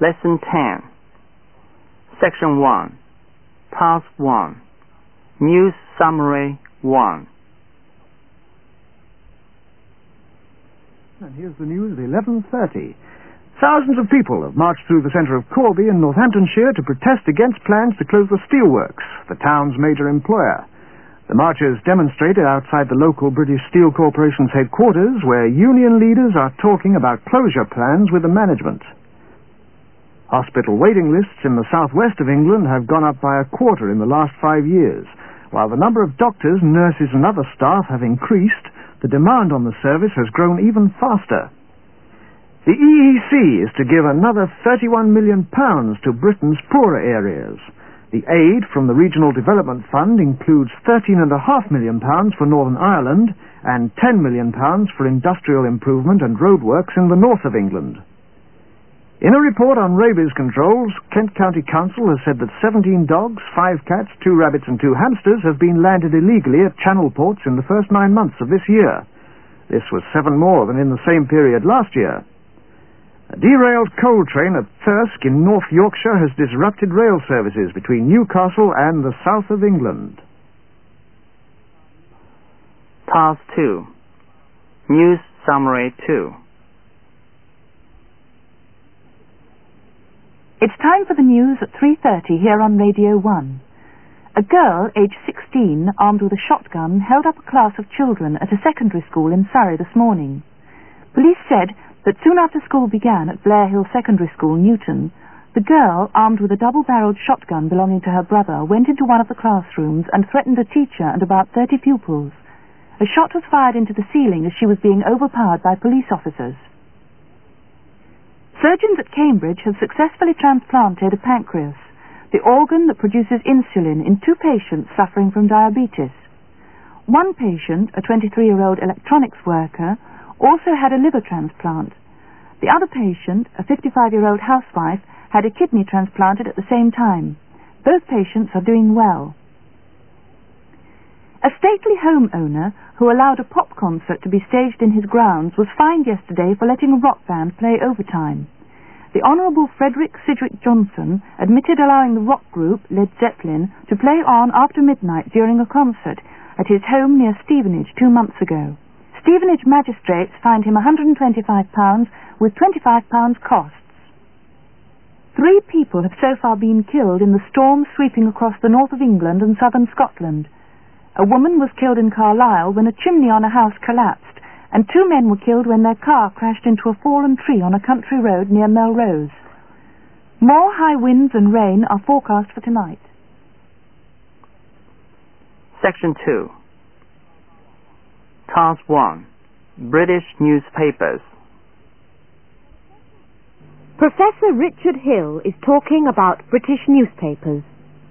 Lesson 10. Section 1. Task 1. News Summary 1. And here's the news at 11:30. Thousands of people have marched through the centre of Corby in Northamptonshire to protest against plans to close the steelworks, the town's major employer. The marchers demonstrated outside the local British Steel Corporation's headquarters, where union leaders are talking about closure plans with the management. Hospital waiting lists in the southwest of England have gone up by a quarter in the last 5 years. While the number of doctors, nurses and other staff have increased, the demand on the service has grown even faster. The EEC is to give another £31 million to Britain's poorer areas. The aid from the Regional Development Fund includes £13.5 million for Northern Ireland and £10 million for industrial improvement and roadworks in the north of England. In a report on rabies controls, Kent County Council has said that 17 dogs, 5 cats, 2 rabbits and 2 hamsters have been landed illegally at channel ports in the first 9 months of this year. This was 7 more than in the same period last year. A derailed coal train at Thirsk in North Yorkshire has disrupted rail services between Newcastle and the south of England. Task 2. News Summary 2. It's time for the news at 3:30 here on Radio 1. A girl, aged 16, armed with a shotgun, held up a class of children at a secondary school in Surrey this morning. Police said that soon after school began at Blair Hill Secondary School, Newton, the girl, armed with a double-barreled shotgun belonging to her brother, went into one of the classrooms and threatened a teacher and about 30 pupils. A shot was fired into the ceiling as she was being overpowered by police officers. Surgeons at Cambridge have successfully transplanted a pancreas, the organ that produces insulin, in 2 patients suffering from diabetes. One patient, a 23-year-old electronics worker, also had a liver transplant. The other patient, a 55-year-old housewife, had a kidney transplanted at the same time. Both patients are doing well. A stately homeowner who allowed a pop concert to be staged in his grounds was fined yesterday for letting a rock band play overtime. The Honourable Frederick Sidgwick Johnson admitted allowing the rock group, Led Zeppelin, to play on after midnight during a concert at his home near Stevenage 2 months ago. Stevenage magistrates fined him £125 with £25 costs. 3 people have so far been killed in the storm sweeping across the north of England and southern Scotland. A woman was killed in Carlisle when a chimney on a house collapsed, and 2 men were killed when their car crashed into a fallen tree on a country road near Melrose. More high winds and rain are forecast for tonight. Section 2. Task 1. British newspapers. Professor Richard Hill is talking about British newspapers.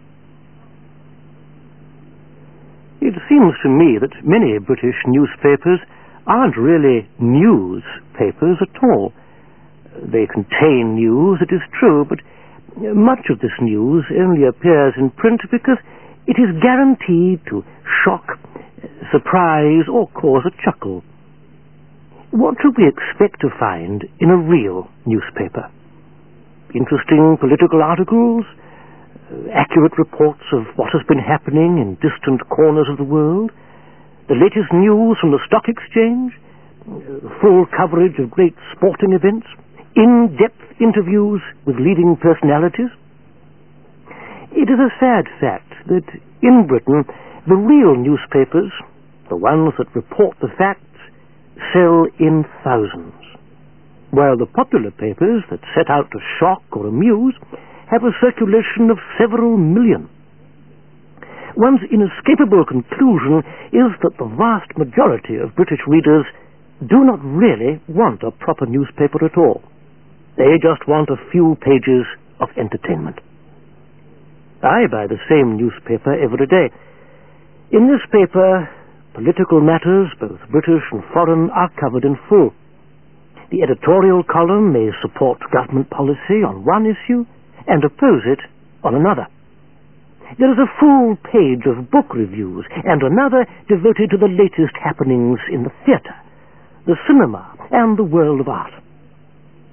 It seems to me that many British newspapers aren't really newspapers at all. They contain news, it is true, but much of this news only appears in print because it is guaranteed to shock, surprise, or cause a chuckle. What should we expect to find in a real newspaper? Interesting political articles? Accurate reports of what has been happening in distant corners of the world? The latest news from the stock exchange? Full coverage of great sporting events? In-depth interviews with leading personalities? It is a sad fact that in Britain, the real newspapers, the ones that report the facts, sell in thousands, while the popular papers that set out to shock or amuse have a circulation of several million. One's inescapable conclusion is that the vast majority of British readers do not really want a proper newspaper at all. They just want a few pages of entertainment. I buy the same newspaper every day. In this paper, political matters, both British and foreign, are covered in full. The editorial column may support government policy on one issue and oppose it on another. There is a full page of book reviews and another devoted to the latest happenings in the theatre, the cinema, and the world of art.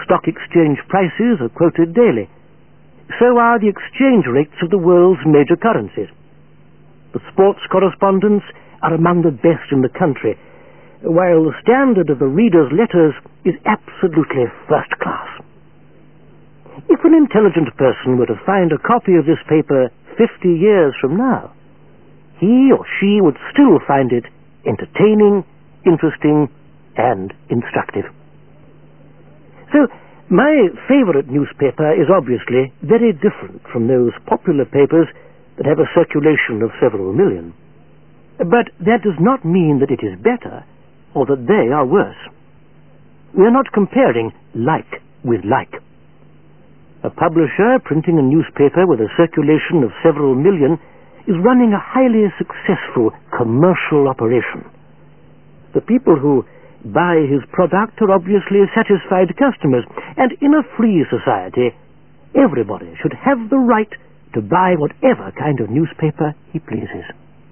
stock exchange prices are quoted daily. So are the exchange rates of the world's major currencies. The sports correspondents are among the best in the country, while the standard of the reader's letters is absolutely first class. If an intelligent person were to find a copy of this paper 50 years from now, he or she would still find it entertaining, interesting, and instructive. So, my favorite newspaper is obviously very different from those popular papers that have a circulation of several million. But that does not mean that it is better or that they are worse. We are not comparing like with like. A publisher printing a newspaper with a circulation of several million is running a highly successful commercial operation. The people who buy his product are obviously satisfied customers, and in a free society, everybody should have the right to buy whatever kind of newspaper he pleases.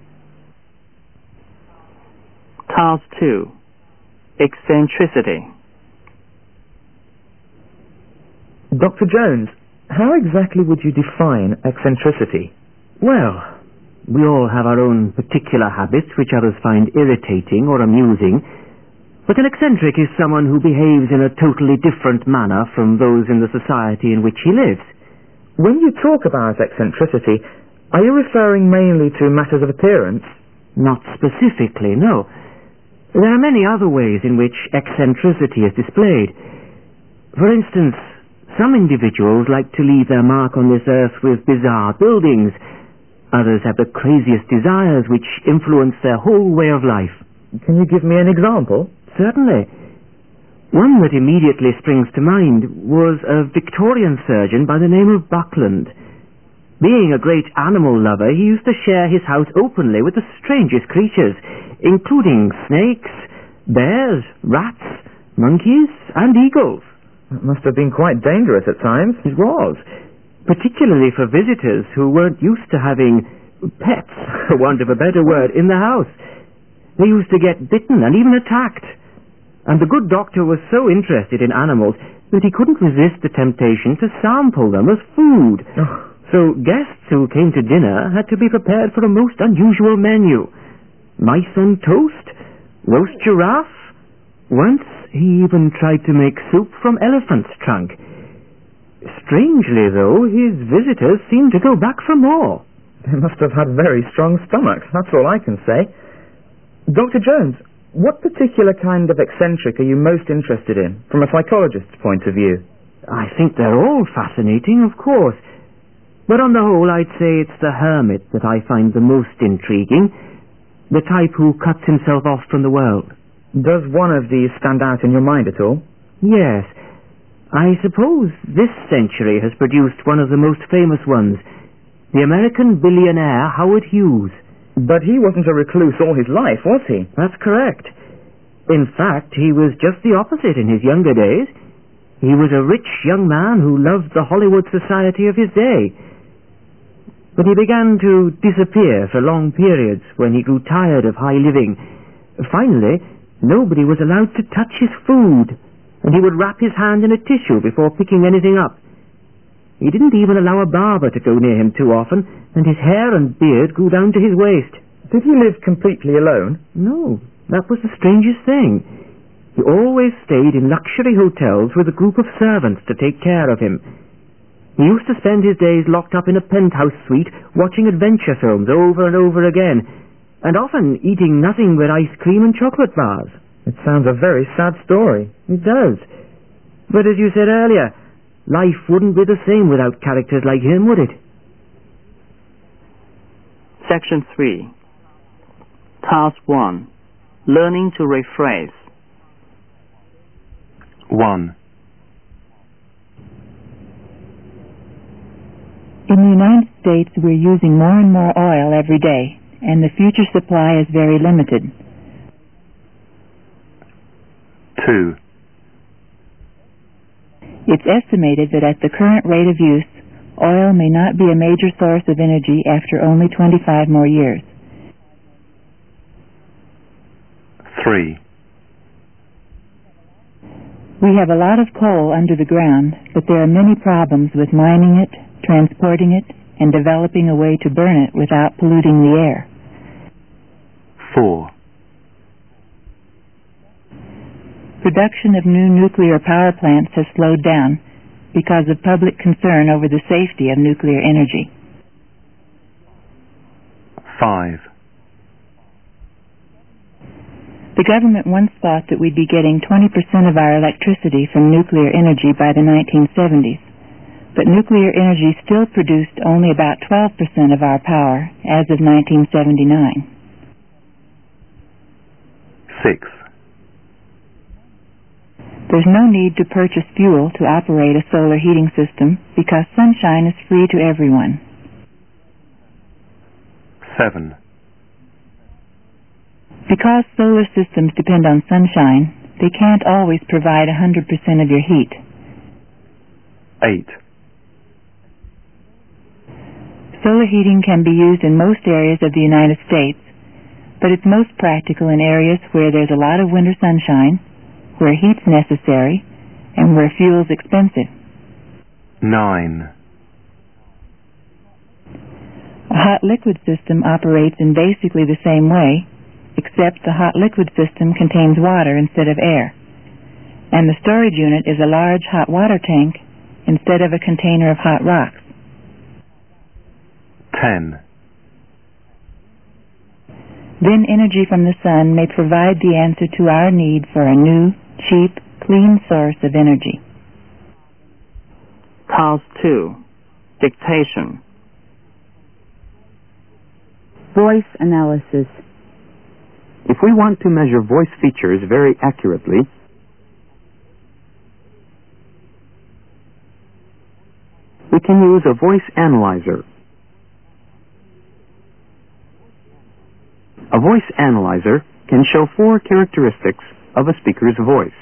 Task 2. Eccentricity. Dr. Jones, how exactly would you define eccentricity? Well, we all have our own particular habits which others find irritating or amusing, but an eccentric is someone who behaves in a totally different manner from those in the society in which he lives. When you talk about eccentricity, are you referring mainly to matters of appearance? Not specifically, no. There are many other ways in which eccentricity is displayed. For instance, some individuals like to leave their mark on this earth with bizarre buildings. Others have the craziest desires which influence their whole way of life. Can you give me an example? Certainly. One that immediately springs to mind was a Victorian surgeon by the name of Buckland. Being a great animal lover, he used to share his house openly with the strangest creatures, including snakes, bears, rats, monkeys, and eagles. That must have been quite dangerous at times. It was, particularly for visitors who weren't used to having pets, for want of a better word, in the house. They used to get bitten and even attacked. And the good doctor was so interested in animals that he couldn't resist the temptation to sample them as food. Oh. So guests who came to dinner had to be prepared for a most unusual menu. Mice on toast, roast giraffe. Once he even tried to make soup from elephant's trunk. Strangely, though, his visitors seemed to go back for more. They must have had very strong stomachs, that's all I can say. Dr. Jones, what particular kind of eccentric are you most interested in, from a psychologist's point of view? I think they're all fascinating, of course. But on the whole, I'd say it's the hermit that I find the most intriguing, the type who cuts himself off from the world. Does one of these stand out in your mind at all? Yes. I suppose this century has produced one of the most famous ones, the American billionaire Howard Hughes. But he wasn't a recluse all his life, was he? That's correct. In fact, he was just the opposite in his younger days. He was a rich young man who loved the Hollywood society of his day. But he began to disappear for long periods when he grew tired of high living. Finally, nobody was allowed to touch his food, and he would wrap his hand in a tissue before picking anything up. He didn't even allow a barber to go near him too often, and his hair and beard grew down to his waist. Did he live completely alone? No, that was the strangest thing. He always stayed in luxury hotels with a group of servants to take care of him. He used to spend his days locked up in a penthouse suite watching adventure films over and over again, and often eating nothing but ice cream and chocolate bars. It sounds a very sad story. It does. But as you said earlier, life wouldn't be the same without characters like him, would it? Section 3. Task 1. Learning to rephrase. 1. In the United States, we're using more and more oil every day, and the future supply is very limited. 2. It's estimated that at the current rate of use, oil may not be a major source of energy after only 25 more years. 3. We have a lot of coal under the ground, but there are many problems with mining it, transporting it, and developing a way to burn it without polluting the air. 4. Production of new nuclear power plants has slowed down because of public concern over the safety of nuclear energy. 5. The government once thought that we'd be getting 20% of our electricity from nuclear energy by the 1970s, but nuclear energy still produced only about 12% of our power as of 1979. 6. There's no need to purchase fuel to operate a solar heating system because sunshine is free to everyone. 7. Because solar systems depend on sunshine, they can't always provide 100% of your heat. 8. Solar heating can be used in most areas of the United States, but it's most practical in areas where there's a lot of winter sunshine, where heat's necessary, and where fuel's expensive. 9. A hot liquid system operates in basically the same way, except the hot liquid system contains water instead of air, and the storage unit is a large hot water tank instead of a container of hot rocks. 10. Then energy from the sun may provide the answer to our need for a new, cheap, clean source of energy. Task 2. Dictation. Voice analysis. If we want to measure voice features very accurately, we can use a voice analyzer. A voice analyzer can show 4 characteristics of a speaker's voice.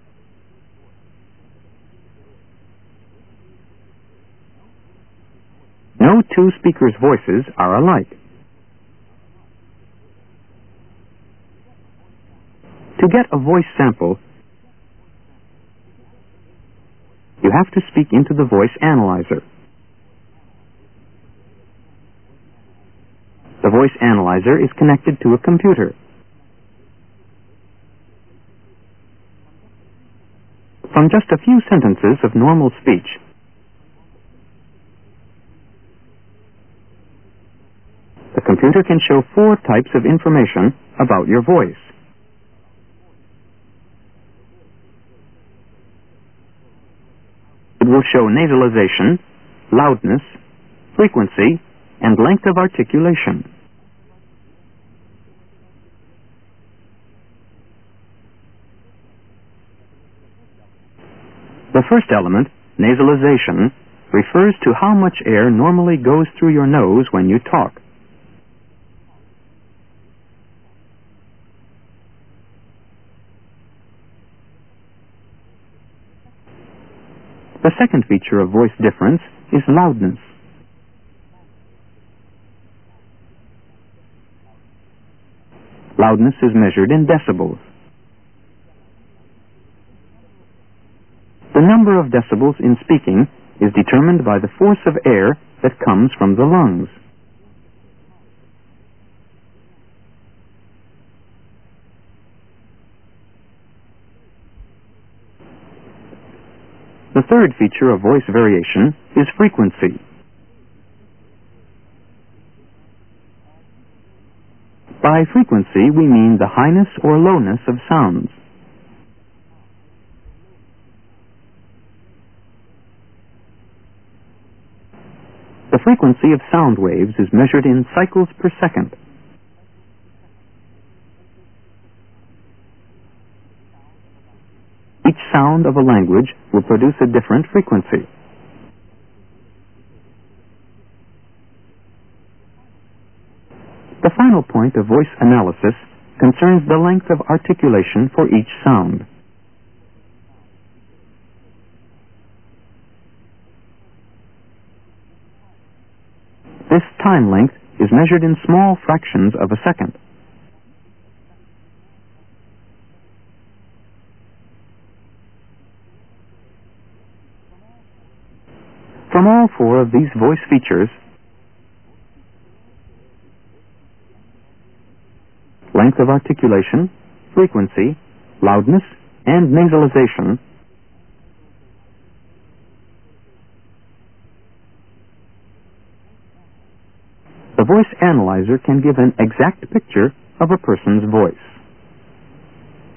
No two speakers' voices are alike. To get a voice sample, you have to speak into the voice analyzer. The voice analyzer is connected to a computer. From just a few sentences of normal speech, the computer can show 4 types of information about your voice. It will show nasalization, loudness, frequency, and length of articulation. The first element, nasalization, refers to how much air normally goes through your nose when you talk. The second feature of voice difference is loudness. Loudness is measured in decibels. The number of decibels in speaking is determined by the force of air that comes from the lungs. The third feature of voice variation is frequency. By frequency, we mean the highness or lowness of sounds. The frequency of sound waves is measured in cycles per second. Each sound of a language will produce a different frequency. The final point of voice analysis concerns the length of articulation for each sound. This time length is measured in small fractions of a second. From all four of these voice features, length of articulation, frequency, loudness, and nasalization, the voice analyzer can give an exact picture of a person's voice.